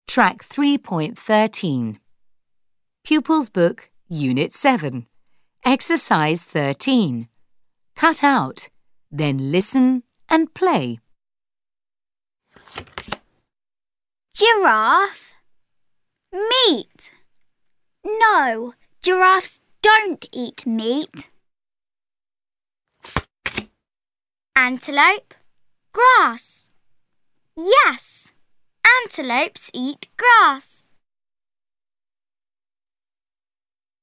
Track 3.13. Pupils Book, Unit 7. Exercise 13. Cut out, then listen and play. Giraffe. Meat. No, giraffes don't eat meat. Antelope. Grass. Yes, antelopes eat grass.